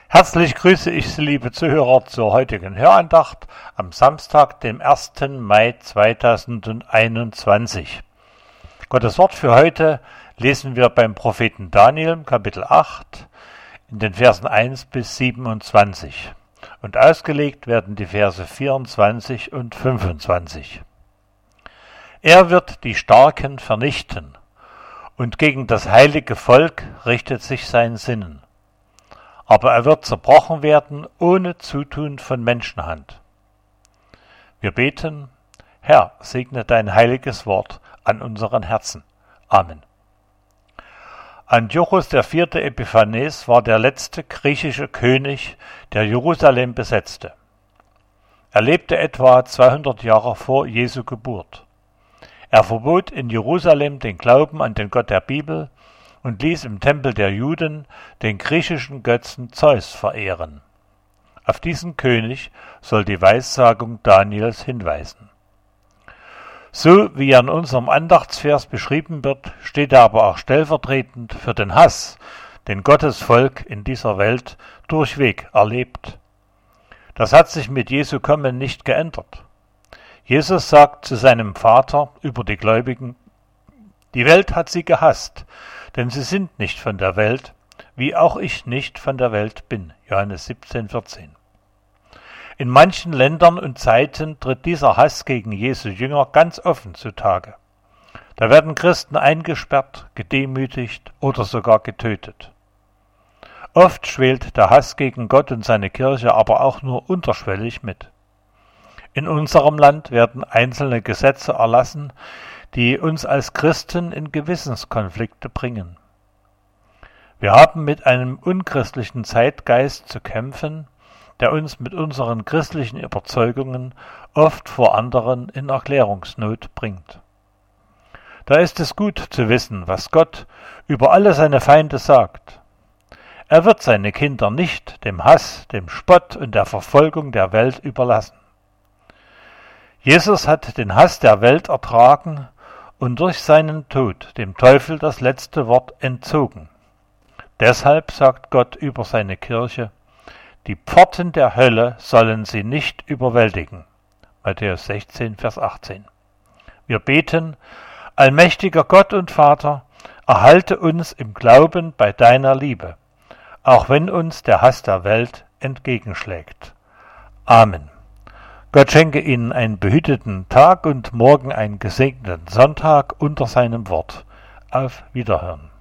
Herzlich grüße ich Sie, liebe Zuhörer, zur heutigen Hörandacht am Samstag, dem 1. Mai 2021. Gottes Wort für heute lesen wir beim Propheten Daniel, Kapitel 8, in den Versen 1 bis 27. Und ausgelegt werden die Verse 24 und 25. Er wird die Starken vernichten, und gegen das heilige Volk richtet sich sein Sinnen. Aber er wird zerbrochen werden ohne Zutun von Menschenhand. Wir beten: Herr, segne dein heiliges Wort an unseren Herzen. Amen. Antiochos IV. Epiphanes war der letzte griechische König, der Jerusalem besetzte. Er lebte etwa 200 Jahre vor Jesu Geburt. Er verbot in Jerusalem den Glauben an den Gott der Bibel und ließ im Tempel der Juden den griechischen Götzen Zeus verehren. Auf diesen König soll die Weissagung Daniels hinweisen. So wie er in unserem Andachtsvers beschrieben wird, steht er aber auch stellvertretend für den Hass, den Gottes Volk in dieser Welt durchweg erlebt. Das hat sich mit Jesu Kommen nicht geändert. Jesus sagt zu seinem Vater über die Gläubigen: Die Welt hat sie gehasst, denn sie sind nicht von der Welt, wie auch ich nicht von der Welt bin. Johannes 17,14. In manchen Ländern und Zeiten tritt dieser Hass gegen Jesu Jünger ganz offen zutage. Da werden Christen eingesperrt, gedemütigt oder sogar getötet. Oft schwelt der Hass gegen Gott und seine Kirche aber auch nur unterschwellig mit. In unserem Land werden einzelne Gesetze erlassen, die uns als Christen in Gewissenskonflikte bringen. Wir haben mit einem unchristlichen Zeitgeist zu kämpfen, der uns mit unseren christlichen Überzeugungen oft vor anderen in Erklärungsnot bringt. Da ist es gut zu wissen, was Gott über alle seine Feinde sagt. Er wird seine Kinder nicht dem Hass, dem Spott und der Verfolgung der Welt überlassen. Jesus hat den Hass der Welt ertragen und durch seinen Tod dem Teufel das letzte Wort entzogen. Deshalb sagt Gott über seine Kirche: Die Pforten der Hölle sollen sie nicht überwältigen. Matthäus 16, Vers 18. Wir beten: Allmächtiger Gott und Vater, erhalte uns im Glauben bei deiner Liebe, auch wenn uns der Hass der Welt entgegenschlägt. Amen. Gott schenke Ihnen einen behüteten Tag und morgen einen gesegneten Sonntag unter seinem Wort. Auf Wiederhören.